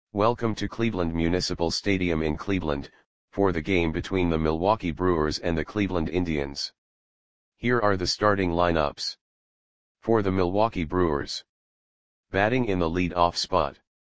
Welcome to Cleveland Municipal Stadium in Cleveland, for the game between the Milwaukee Brewers and the Cleveland Indians. Here are the starting lineups. For the Milwaukee Brewers. Batting in the lead-off spot.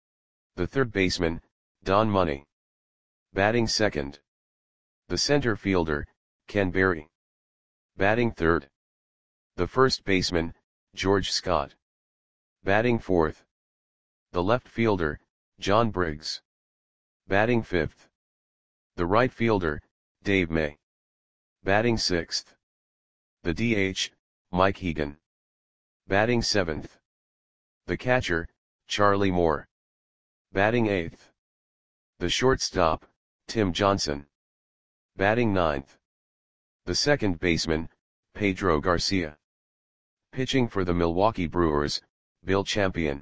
The third baseman, Don Money. Batting second. The center fielder, Ken Berry. Batting third. The first baseman, George Scott. Batting fourth. The left fielder, John Briggs. Batting fifth. The right fielder, Dave May. Batting sixth. The DH, Mike Hegan. Batting seventh. The catcher, Charlie Moore. Batting eighth. The shortstop, Tim Johnson. Batting ninth. The second baseman, Pedro Garcia. Pitching for the Milwaukee Brewers, Bill Champion.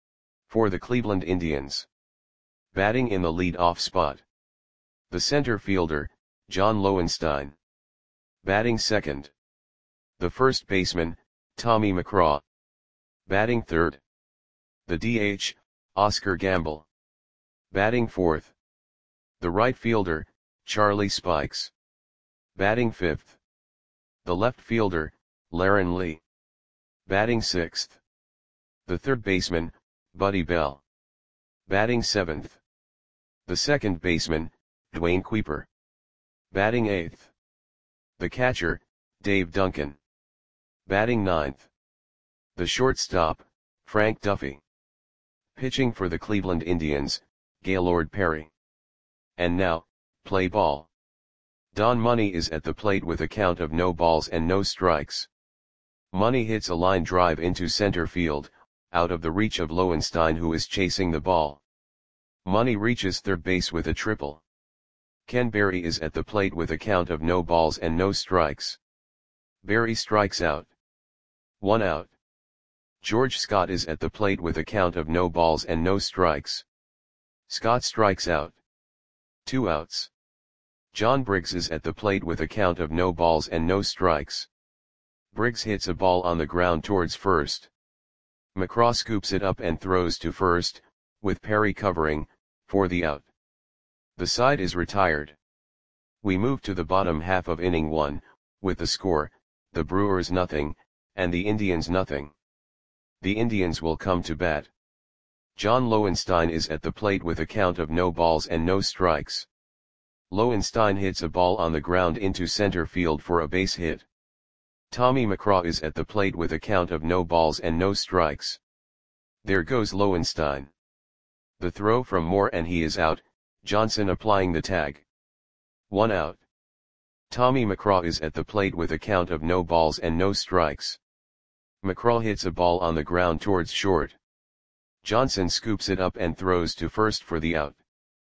For the Cleveland Indians. Batting in the lead-off spot. The center fielder, John Lowenstein. Batting second. The first baseman, Tommy McCraw. Batting third. The DH, Oscar Gamble. Batting fourth. The right fielder, Charlie Spikes. Batting fifth. The left fielder, Laren Lee. Batting sixth. The third baseman, Buddy Bell. Batting seventh. The second baseman, Dwayne Kuiper. Batting eighth. The catcher, Dave Duncan. Batting ninth. The shortstop, Frank Duffy. Pitching for the Cleveland Indians, Gaylord Perry. And now, play ball. Don Money is at the plate with a count of no balls and no strikes. Money hits a line drive into center field, out of the reach of Lowenstein, who is chasing the ball. Money reaches third base with a triple. Ken Berry is at the plate with a count of no balls and no strikes. Berry strikes out. 1 out. George Scott is at the plate with a count of no balls and no strikes. Scott strikes out. 2 outs. John Briggs is at the plate with a count of no balls and no strikes. Briggs hits a ball on the ground towards first. McCraw scoops it up and throws to first, with Perry covering, for the out. The side is retired. We move to the bottom half of inning 1, with the score, the Brewers 0, and the Indians 0. The Indians will come to bat. John Lowenstein is at the plate with a count of no balls and no strikes. Lowenstein hits a ball on the ground into center field for a base hit. Tommy McCraw is at the plate with a count of no balls and no strikes. There goes Lowenstein. The throw from Moore and he is out, Johnson applying the tag. 1 out. Tommy McCraw is at the plate with a count of no balls and no strikes. McCraw hits a ball on the ground towards short. Johnson scoops it up and throws to first for the out.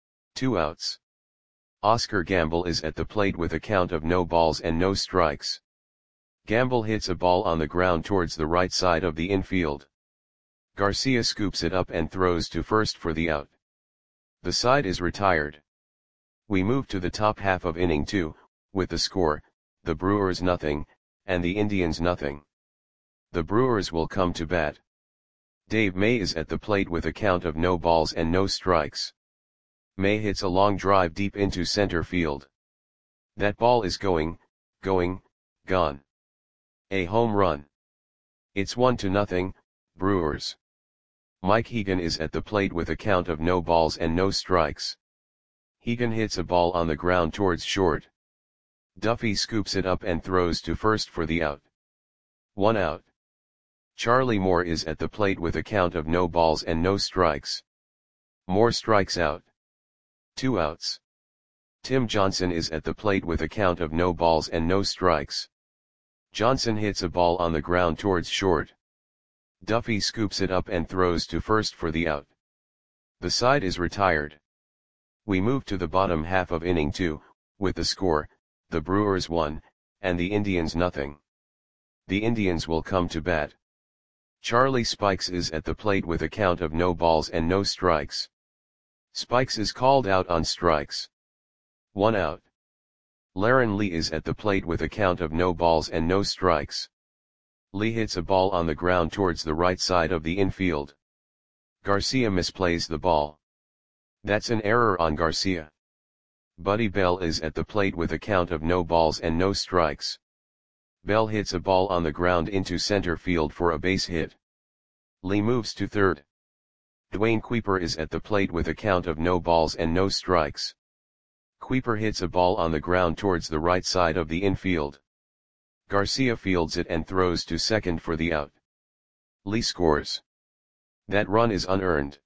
2 outs. Oscar Gamble is at the plate with a count of no balls and no strikes. Gamble hits a ball on the ground towards the right side of the infield. Garcia scoops it up and throws to first for the out. The side is retired. We move to the top half of inning 2, with the score, the Brewers 0, and the Indians 0. The Brewers will come to bat. Dave May is at the plate with a count of no balls and no strikes. May hits a long drive deep into center field. That ball is gone. A home run. It's 1-0, Brewers. Mike Hegan is at the plate with a count of no balls and no strikes. Hegan hits a ball on the ground towards short. Duffy scoops it up and throws to first for the out. 1 out. Charlie Moore is at the plate with a count of no balls and no strikes. Moore strikes out. 2 outs. Tim Johnson is at the plate with a count of no balls and no strikes. Johnson hits a ball on the ground towards short. Duffy scoops it up and throws to first for the out. The side is retired. We move to the bottom half of inning 2, with the score, the Brewers 1, and the Indians 0. The Indians will come to bat. Charlie Spikes is at the plate with a count of no balls and no strikes. Spikes is called out on strikes. 1 out. Laren Lee is at the plate with a count of no balls and no strikes. Lee hits a ball on the ground towards the right side of the infield. Garcia misplays the ball. That's an error on Garcia. Buddy Bell is at the plate with a count of no balls and no strikes. Bell hits a ball on the ground into center field for a base hit. Lee moves to third. Dwayne Kuiper is at the plate with a count of no balls and no strikes. Kuiper hits a ball on the ground towards the right side of the infield. Garcia fields it and throws to second for the out. Lee scores. That run is unearned.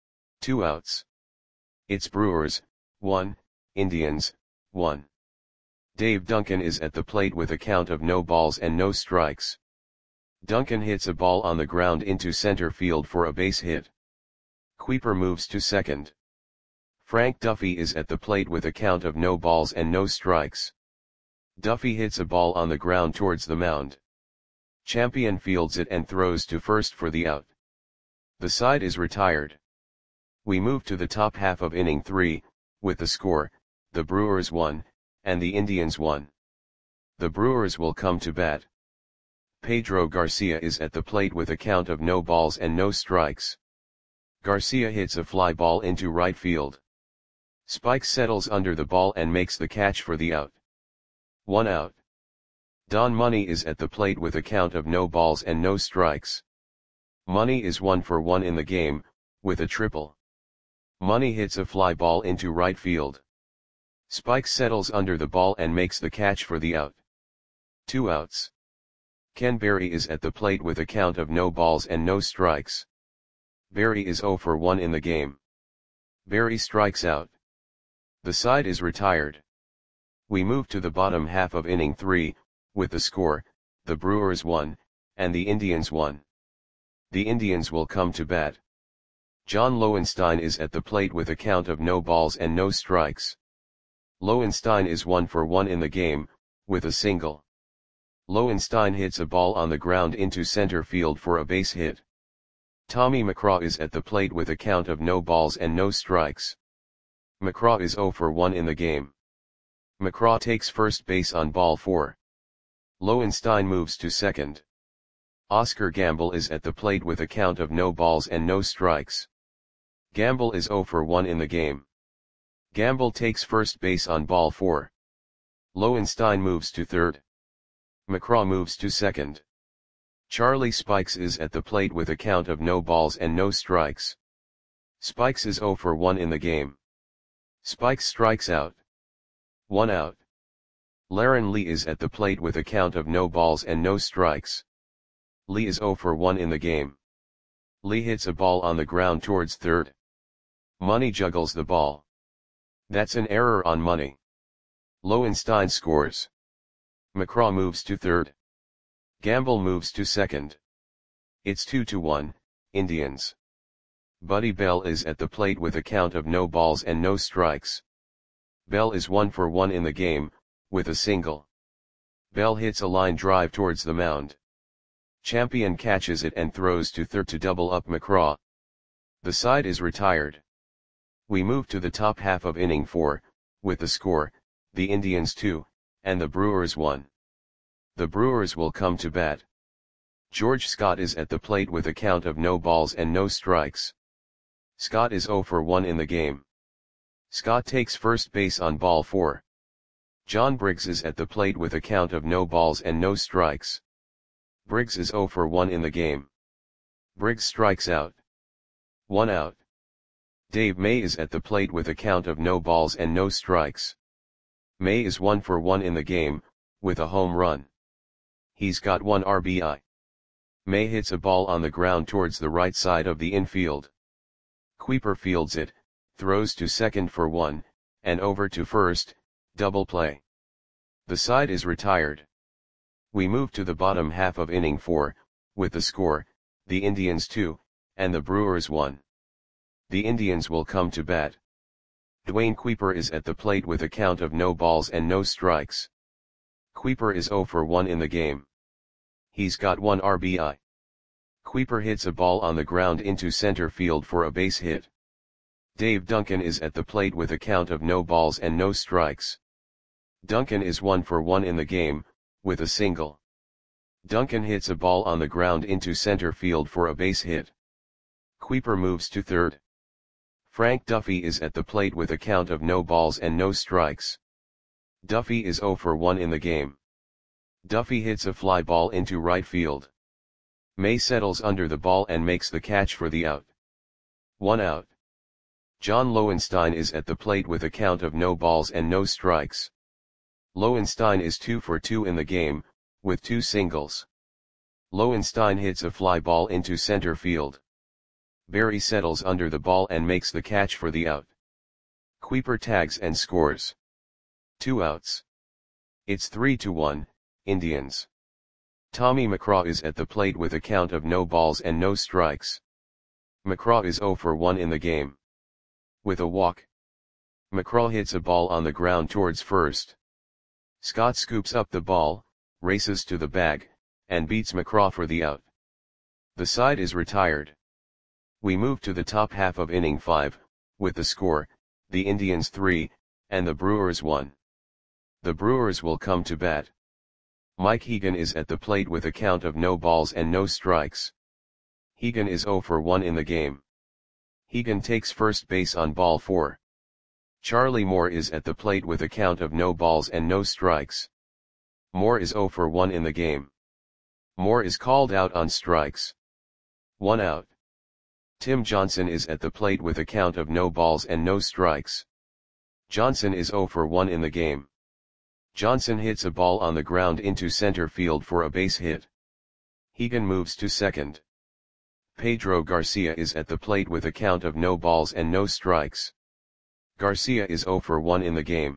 2 outs. It's Brewers, 1, Indians, 1. Dave Duncan is at the plate with a count of no balls and no strikes. Duncan hits a ball on the ground into center field for a base hit. Kuiper moves to second. Frank Duffy is at the plate with a count of no balls and no strikes. Duffy hits a ball on the ground towards the mound. Champion fields it and throws to first for the out. The side is retired. We move to the top half of inning 3, with the score, the Brewers 1, and the Indians 1. The Brewers will come to bat. Pedro Garcia is at the plate with a count of no balls and no strikes. Garcia hits a fly ball into right field. Spike settles under the ball and makes the catch for the out. 1 out. Don Money is at the plate with a count of no balls and no strikes. Money is 1 for 1 in the game, with a triple. Money hits a fly ball into right field. Spike settles under the ball and makes the catch for the out. 2 outs. Ken Berry is at the plate with a count of no balls and no strikes. Berry is 0 for 1 in the game. Berry strikes out. The side is retired. We move to the bottom half of inning 3, with the score, the Brewers 1, and the Indians 1. The Indians will come to bat. John Lowenstein is at the plate with a count of no balls and no strikes. Lowenstein is 1 for 1 in the game, with a single. Lowenstein hits a ball on the ground into center field for a base hit. Tommy McCraw is at the plate with a count of no balls and no strikes. McCraw is 0 for 1 in the game. McCraw takes first base on ball 4. Lowenstein moves to second. Oscar Gamble is at the plate with a count of no balls and no strikes. Gamble is 0 for 1 in the game. Gamble takes first base on ball 4. Lowenstein moves to third. McCraw moves to second. Charlie Spikes is at the plate with a count of no balls and no strikes. Spikes is 0 for 1 in the game. Spikes strikes out. 1 out. Laren Lee is at the plate with a count of no balls and no strikes. Lee is 0 for 1 in the game. Lee hits a ball on the ground towards third. Money juggles the ball. That's an error on Money. Lowenstein scores. McCraw moves to third. Gamble moves to second. It's 2-1, Indians. Buddy Bell is at the plate with a count of no balls and no strikes. Bell is 1 for 1 in the game, with a single. Bell hits a line drive towards the mound. Champion catches it and throws to third to double up McCraw. The side is retired. We move to the top half of inning 4, with the score, the Indians 2, and the Brewers 1. The Brewers will come to bat. George Scott is at the plate with a count of no balls and no strikes. Scott is 0 for 1 in the game. Scott takes first base on ball 4. John Briggs is at the plate with a count of no balls and no strikes. Briggs is 0 for 1 in the game. Briggs strikes out. 1 out. Dave May is at the plate with a count of no balls and no strikes. May is 1 for 1 in the game, with a home run. He's got 1 RBI. May hits a ball on the ground towards the right side of the infield. Kuiper fields it, throws to second for 1, and over to first, double play. The side is retired. We move to the bottom half of inning 4, with the score, the Indians 2, and the Brewers 1. The Indians will come to bat. Dwayne Kuiper is at the plate with a count of no balls and no strikes. Kuiper is 0 for 1 in the game. He's got 1 RBI. Kuiper hits a ball on the ground into center field for a base hit. Dave Duncan is at the plate with a count of no balls and no strikes. Duncan is 1 for 1 in the game, with a single. Duncan hits a ball on the ground into center field for a base hit. Kuiper moves to third. Frank Duffy is at the plate with a count of no balls and no strikes. Duffy is 0 for 1 in the game. Duffy hits a fly ball into right field. May settles under the ball and makes the catch for the out. 1 out. John Lowenstein is at the plate with a count of no balls and no strikes. Lowenstein is 2 for 2 in the game, with 2 singles. Lowenstein hits a fly ball into center field. Barry settles under the ball and makes the catch for the out. Kuiper tags and scores. 2 outs. It's 3-1, Indians. Tommy McCraw is at the plate with a count of no balls and no strikes. McCraw is 0 for 1 in the game. With a walk. McCraw hits a ball on the ground towards first. Scott scoops up the ball, races to the bag, and beats McCraw for the out. The side is retired. We move to the top half of inning 5, with the score, the Indians 3, and the Brewers 1. The Brewers will come to bat. Mike Hegan is at the plate with a count of no balls and no strikes. Hegan is 0 for 1 in the game. Hegan takes first base on ball 4. Charlie Moore is at the plate with a count of no balls and no strikes. Moore is 0 for 1 in the game. Moore is called out on strikes. 1 out. Tim Johnson is at the plate with a count of no balls and no strikes. Johnson is 0 for 1 in the game. Johnson hits a ball on the ground into center field for a base hit. Hegan moves to second. Pedro Garcia is at the plate with a count of no balls and no strikes. Garcia is 0 for 1 in the game.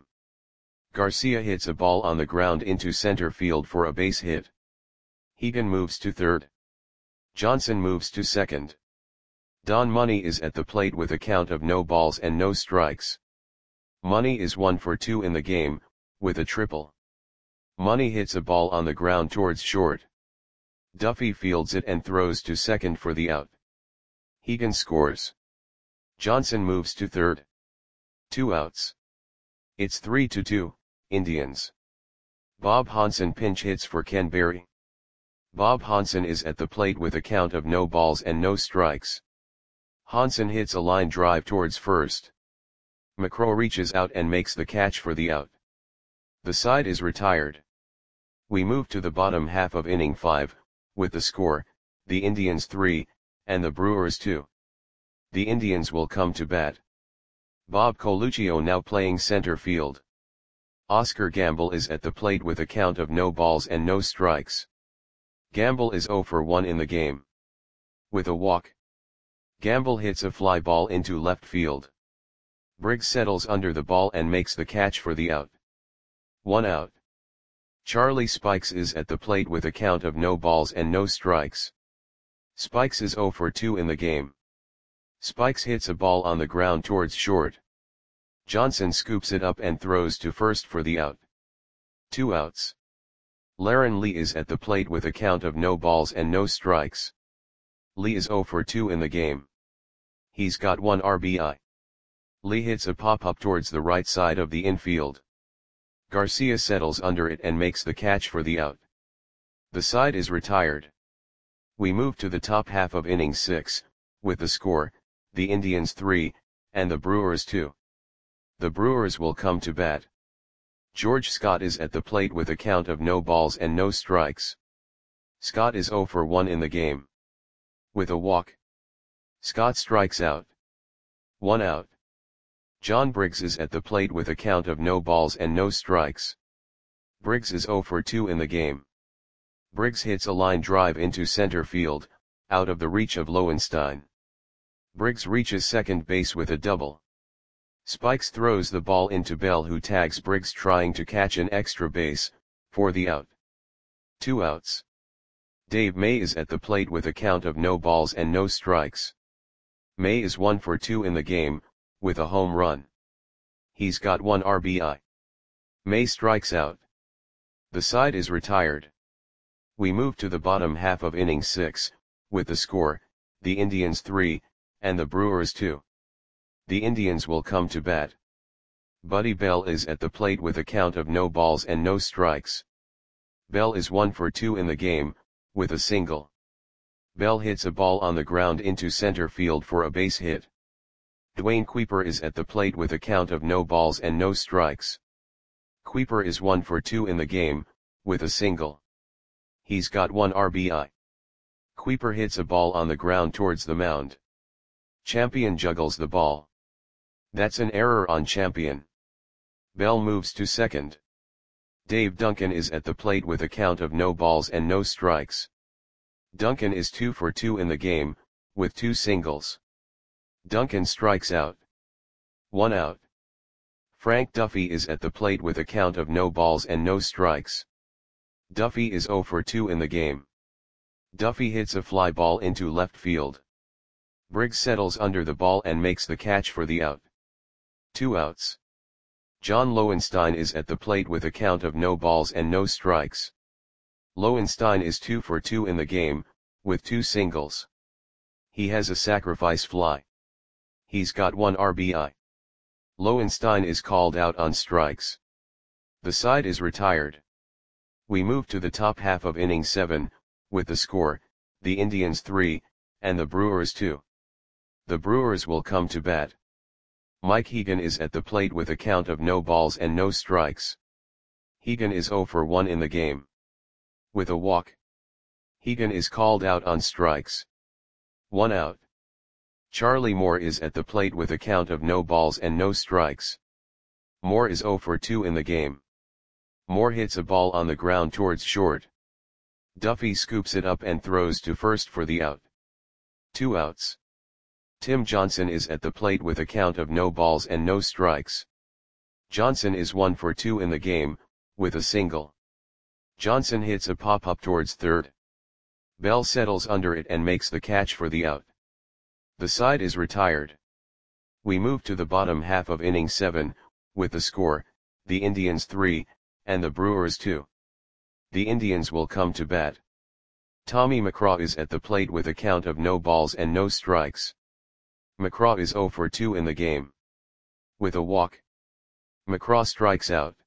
Garcia hits a ball on the ground into center field for a base hit. Hegan moves to third. Johnson moves to second. Don Money is at the plate with a count of no balls and no strikes. Money is 1 for 2 in the game, with a triple. Money hits a ball on the ground towards short. Duffy fields it and throws to second for the out. Hegan scores. Johnson moves to third. 2 outs. It's 3-2, Indians. Bob Hansen pinch hits for Ken Berry. Bob Hansen is at the plate with a count of no balls and no strikes. Hansen hits a line drive towards first. McCraw reaches out and makes the catch for the out. The side is retired. We move to the bottom half of inning 5, with the score, the Indians 3, and the Brewers 2. The Indians will come to bat. Bob Coluccio now playing center field. Oscar Gamble is at the plate with a count of no balls and no strikes. Gamble is 0 for 1 in the game. With a walk. Gamble hits a fly ball into left field. Briggs settles under the ball and makes the catch for the out. 1 out. Charlie Spikes is at the plate with a count of no balls and no strikes. Spikes is 0 for 2 in the game. Spikes hits a ball on the ground towards short. Johnson scoops it up and throws to first for the out. 2 outs. Laren Lee is at the plate with a count of no balls and no strikes. Lee is 0 for 2 in the game. He's got 1 RBI. Lee hits a pop-up towards the right side of the infield. Garcia settles under it and makes the catch for the out. The side is retired. We move to the top half of inning 6, with the score, the Indians 3, and the Brewers 2. The Brewers will come to bat. George Scott is at the plate with a count of no balls and no strikes. Scott is 0 for 1 in the game. With a walk. Scott strikes out. 1 out. John Briggs is at the plate with a count of no balls and no strikes. Briggs is 0 for 2 in the game. Briggs hits a line drive into center field, out of the reach of Lowenstein. Briggs reaches second base with a double. Spikes throws the ball into Bell, who tags Briggs trying to catch an extra base, for the out. 2 outs. Dave May is at the plate with a count of no balls and no strikes. May is 1 for 2 in the game, with a home run. He's got 1 RBI. May strikes out. The side is retired. We move to the bottom half of inning 6, with the score, the Indians 3, and the Brewers 2. The Indians will come to bat. Buddy Bell is at the plate with a count of no balls and no strikes. Bell is 1 for 2 in the game, with a single. Bell hits a ball on the ground into center field for a base hit. Dwayne Kuiper is at the plate with a count of no balls and no strikes. Kuiper is 1 for 2 in the game, with a single. He's got 1 RBI. Kuiper hits a ball on the ground towards the mound. Champion juggles the ball. That's an error on Champion. Bell moves to second. Dave Duncan is at the plate with a count of no balls and no strikes. Duncan is 2 for 2 in the game, with 2 singles. Duncan strikes out. 1 out. Frank Duffy is at the plate with a count of no balls and no strikes. Duffy is 0 for 2 in the game. Duffy hits a fly ball into left field. Briggs settles under the ball and makes the catch for the out. 2 outs. John Lowenstein is at the plate with a count of no balls and no strikes. Lowenstein is 2 for 2 in the game, with 2 singles. He has a sacrifice fly. He's got 1 RBI. Lowenstein is called out on strikes. The side is retired. We move to the top half of inning 7, with the score, the Indians 3, and the Brewers 2. The Brewers will come to bat. Mike Hegan is at the plate with a count of no balls and no strikes. Hegan is 0 for 1 in the game. With a walk. Hegan is called out on strikes. 1 out. Charlie Moore is at the plate with a count of no balls and no strikes. Moore is 0 for 2 in the game. Moore hits a ball on the ground towards short. Duffy scoops it up and throws to first for the out. 2 outs. Tim Johnson is at the plate with a count of no balls and no strikes. Johnson is 1 for 2 in the game, with a single. Johnson hits a pop-up towards third. Bell settles under it and makes the catch for the out. The side is retired. We move to the bottom half of inning 7, with the score, the Indians 3, and the Brewers 2. The Indians will come to bat. Tommy McCraw is at the plate with a count of no balls and no strikes. McCraw is 0 for 2 in the game. With a walk. McCraw strikes out.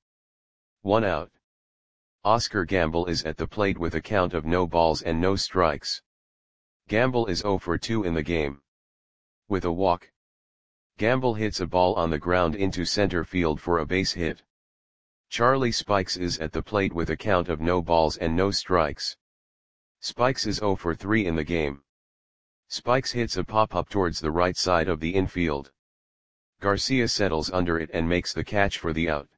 1 out. Oscar Gamble is at the plate with a count of no balls and no strikes. Gamble is 0 for 2 in the game. With a walk. Gamble hits a ball on the ground into center field for a base hit. Charlie Spikes is at the plate with a count of no balls and no strikes. Spikes is 0 for 3 in the game. Spikes hits a pop-up towards the right side of the infield. Garcia settles under it and makes the catch for the out.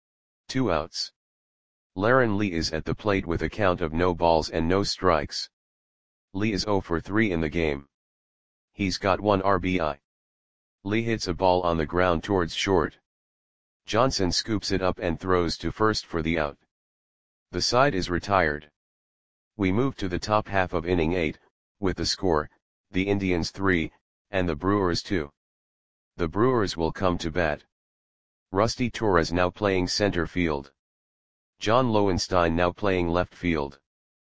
2 outs. Laren Lee is at the plate with a count of no balls and no strikes. Lee is 0 for 3 in the game. He's got 1 RBI. Lee hits a ball on the ground towards short. Johnson scoops it up and throws to first for the out. The side is retired. We move to the top half of inning 8, with the score, the Indians 3, and the Brewers 2. The Brewers will come to bat. Rusty Torres now playing center field. John Lowenstein now playing left field.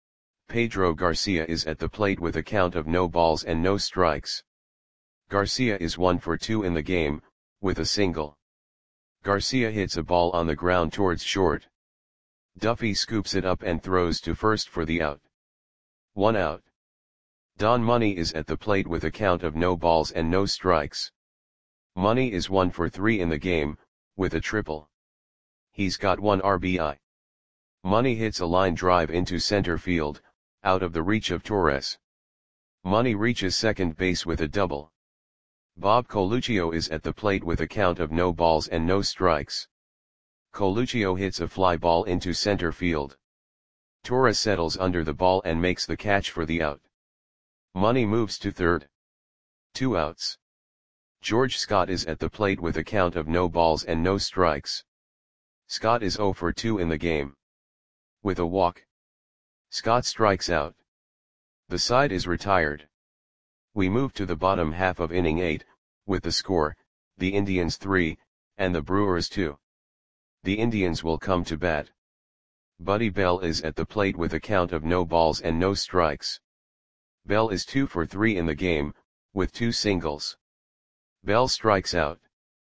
Pedro Garcia is at the plate with a count of no balls and no strikes. Garcia is 1 for 2 in the game, with a single. Garcia hits a ball on the ground towards short. Duffy scoops it up and throws to first for the out. 1 out. Don Money is at the plate with a count of no balls and no strikes. Money is 1 for 3 in the game, with a triple. He's got 1 RBI. Money hits a line drive into center field, out of the reach of Torres. Money reaches second base with a double. Bob Coluccio is at the plate with a count of no balls and no strikes. Coluccio hits a fly ball into center field. Torres settles under the ball and makes the catch for the out. Money moves to third. 2 outs. George Scott is at the plate with a count of no balls and no strikes. Scott is 0 for 2 in the game. With a walk. Scott strikes out. The side is retired. We move to the bottom half of inning 8, with the score, the Indians 3, and the Brewers 2. The Indians will come to bat. Buddy Bell is at the plate with a count of no balls and no strikes. Bell is 2 for 3 in the game, with 2 singles. Bell strikes out.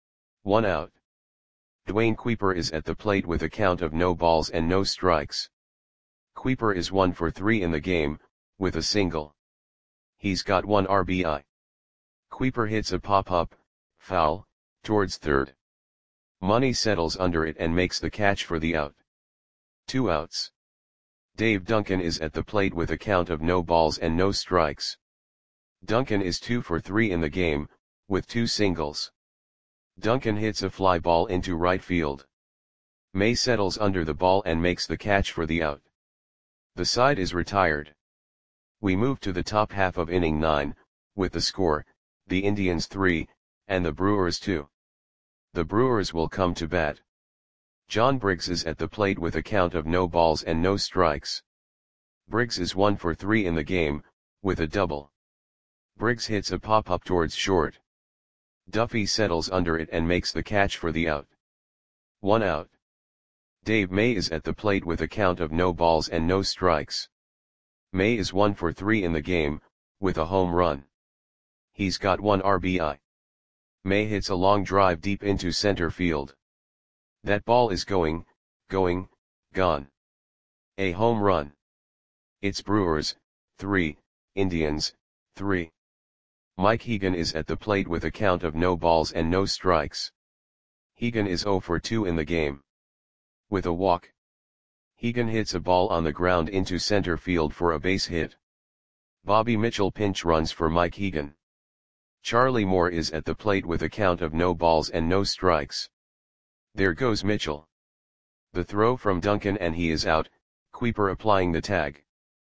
1 out. Dwayne Kuiper is at the plate with a count of no balls and no strikes. Kuiper is 1 for 3 in the game, with a single. He's got 1 RBI. Kuiper hits a pop-up, Foul, towards third. Money settles under it and makes the catch for the out. 2 outs. Dave Duncan is at the plate with a count of no balls and no strikes. Duncan is 2 for 3 in the game, with 2 singles. Duncan hits a fly ball into right field. May settles under the ball and makes the catch for the out. The side is retired. We move to the top half of inning 9, with the score, the Indians 3, and the Brewers 2. The Brewers will come to bat. John Briggs is at the plate with a count of no balls and no strikes. Briggs is 1 for 3 in the game, with a double. Briggs hits a pop-up towards short. Duffy settles under it and makes the catch for the out. 1 out. Dave May is at the plate with a count of no balls and no strikes. May is 1 for 3 in the game, with a home run. He's got 1 RBI. May hits a long drive deep into center field. That ball is going, gone. A home run. It's Brewers, 3, Indians, 3. Mike Hegan is at the plate with a count of no balls and no strikes. Hegan is 0 for 2 in the game. With a walk. Hegan hits a ball on the ground into center field for a base hit. Bobby Mitchell pinch runs for Mike Hegan. Charlie Moore is at the plate with a count of no balls and no strikes. There goes Mitchell. The throw from Duncan and he is out, Kuiper applying the tag.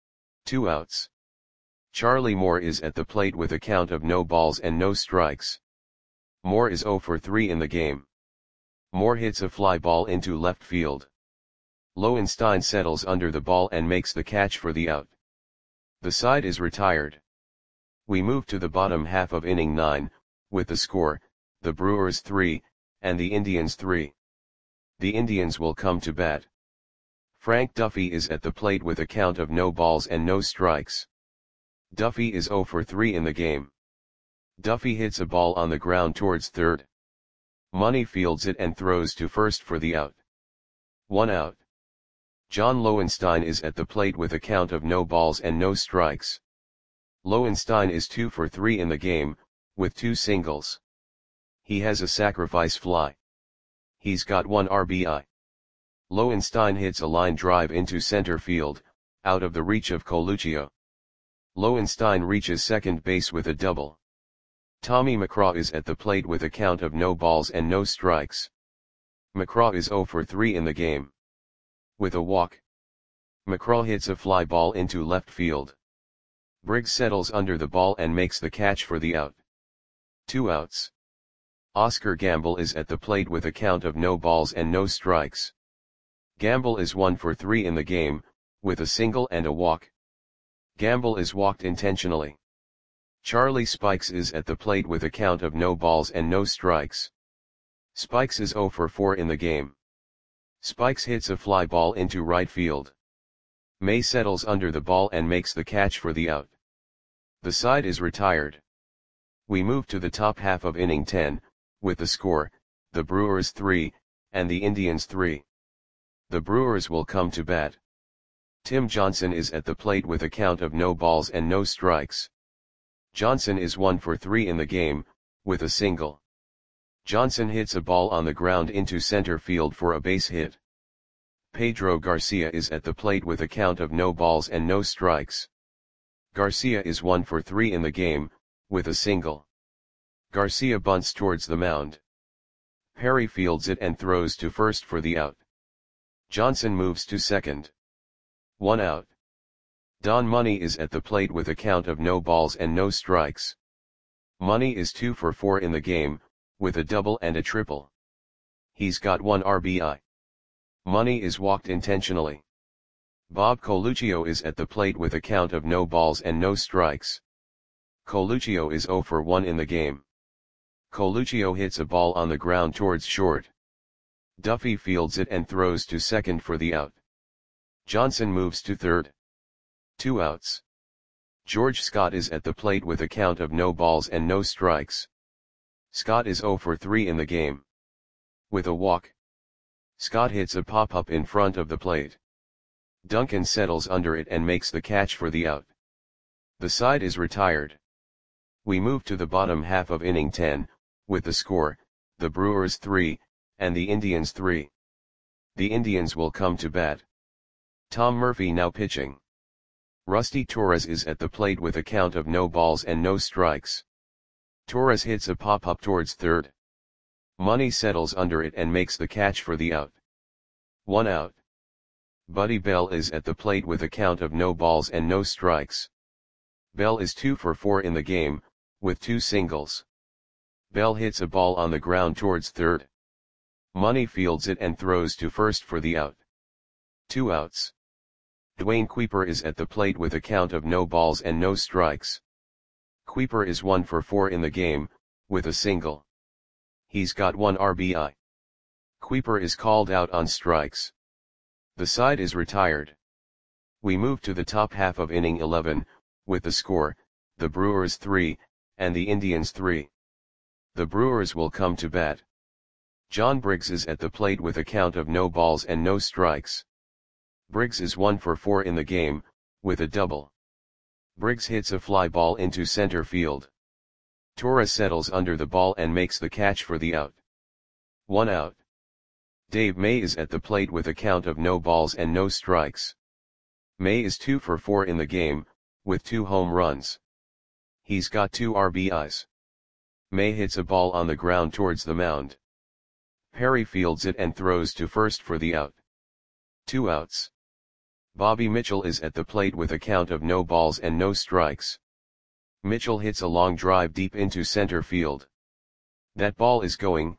2 outs. Charlie Moore is at the plate with a count of no balls and no strikes. Moore is 0 for 3 in the game. Moore hits a fly ball into left field. Lowenstein settles under the ball and makes the catch for the out. The side is retired. We move to the bottom half of inning 9, with the score, the Brewers 3, and the Indians 3. The Indians will come to bat. Frank Duffy is at the plate with a count of no balls and no strikes. Duffy is 0 for 3 in the game. Duffy hits a ball on the ground towards third. Money fields it and throws to first for the out. 1 out. John Lowenstein is at the plate with a count of no balls and no strikes. Lowenstein is 2 for 3 in the game, with 2 singles. He has a sacrifice fly. He's got 1 RBI. Lowenstein hits a line drive into center field, out of the reach of Coluccio. Lowenstein reaches second base with a double. Tommy McCraw is at the plate with a count of no balls and no strikes. McCraw is 0 for 3 in the game. With a walk. McCraw hits a fly ball into left field. Briggs settles under the ball and makes the catch for the out. 2 outs. Oscar Gamble is at the plate with a count of no balls and no strikes. Gamble is 1 for 3 in the game, with a single and a walk. Gamble is walked intentionally. Charlie Spikes is at the plate with a count of no balls and no strikes. Spikes is 0 for 4 in the game. Spikes hits a fly ball into right field. May settles under the ball and makes the catch for the out. The side is retired. We move to the top half of inning 10, with the score, the Brewers 3, and the Indians 3. The Brewers will come to bat. Tim Johnson is at the plate with a count of no balls and no strikes. Johnson is 1 for 3 in the game, with a single. Johnson hits a ball on the ground into center field for a base hit. Pedro Garcia is at the plate with a count of no balls and no strikes. Garcia is 1 for 3 in the game, with a single. Garcia bunts towards the mound. Perry fields it and throws to first for the out. Johnson moves to second. 1 out. Don Money is at the plate with a count of no balls and no strikes. Money is 2 for 4 in the game, with a double and a triple. He's got 1 RBI. Money is walked intentionally. Bob Coluccio is at the plate with a count of no balls and no strikes. Coluccio is 0 for 1 in the game. Coluccio hits a ball on the ground towards short. Duffy fields it and throws to second for the out. Johnson moves to third. 2 outs. George Scott is at the plate with a count of no balls and no strikes. Scott is 0 for 3 in the game. With a walk. Scott hits a pop-up in front of the plate. Duncan settles under it and makes the catch for the out. The side is retired. We move to the bottom half of inning 10, with the score, the Brewers 3, and the Indians 3. The Indians will come to bat. Tom Murphy now pitching. Rusty Torres is at the plate with a count of no balls and no strikes. Torres hits a pop-up towards third. Money settles under it and makes the catch for the out. 1 out. Buddy Bell is at the plate with a count of no balls and no strikes. Bell is 2 for 4 in the game, with 2 singles. Bell hits a ball on the ground towards third. Money fields it and throws to first for the out. 2 outs. Dwayne Kuiper is at the plate with a count of no balls and no strikes. Kuiper is 1 for 4 in the game, with a single. He's got 1 RBI. Kuiper is called out on strikes. The side is retired. We move to the top half of inning 11, with the score, the Brewers 3, and the Indians 3. The Brewers will come to bat. John Briggs is at the plate with a count of no balls and no strikes. Briggs is 1 for 4 in the game, with a double. Briggs hits a fly ball into center field. Torres settles under the ball and makes the catch for the out. 1 out. Dave May is at the plate with a count of no balls and no strikes. May is 2 for 4 in the game, with 2 home runs. He's got 2 RBIs. May hits a ball on the ground towards the mound. Perry fields it and throws to first for the out. 2 outs. Bobby Mitchell is at the plate with a count of no balls and no strikes. Mitchell hits a long drive deep into center field. That ball is gone.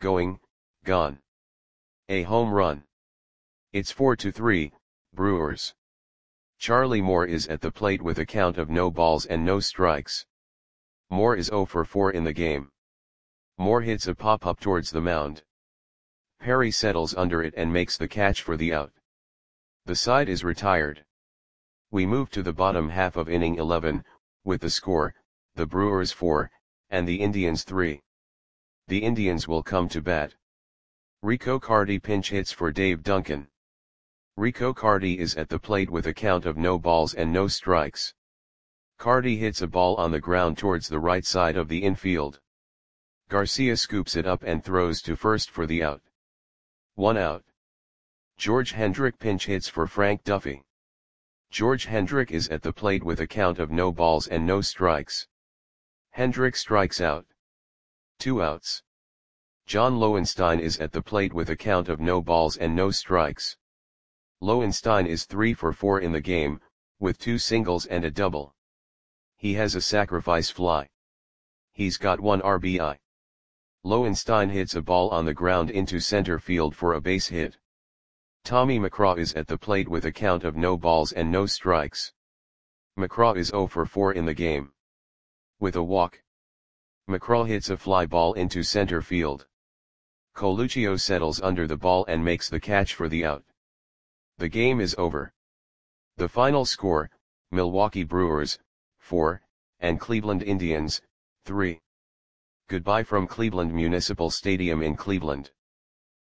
A home run. It's 4-3, Brewers. Charlie Moore is at the plate with a count of no balls and no strikes. Moore is 0 for 4 in the game. Moore hits a pop-up towards the mound. Perry settles under it and makes the catch for the out. The side is retired. We move to the bottom half of inning 11, with the score, the Brewers 4, and the Indians 3. The Indians will come to bat. Rico Cardi pinch hits for Dave Duncan. Rico Cardi is at the plate with a count of no balls and no strikes. Cardi hits a ball on the ground towards the right side of the infield. Garcia scoops it up and throws to first for the out. 1 out. George Hendrick pinch hits for Frank Duffy. George Hendrick is at the plate with a count of no balls and no strikes. Hendrick strikes out. 2 outs. John Lowenstein is at the plate with a count of no balls and no strikes. Lowenstein is 3 for 4 in the game, with 2 singles and a double. He has a sacrifice fly. He's got 1 RBI. Lowenstein hits a ball on the ground into center field for a base hit. Tommy McCraw is at the plate with a count of no balls and no strikes. McCraw is 0 for 4 in the game. With a walk. McCraw hits a fly ball into center field. Coluccio settles under the ball and makes the catch for the out. The game is over. The final score, Milwaukee Brewers, 4, and Cleveland Indians, 3. Goodbye from Cleveland Municipal Stadium in Cleveland.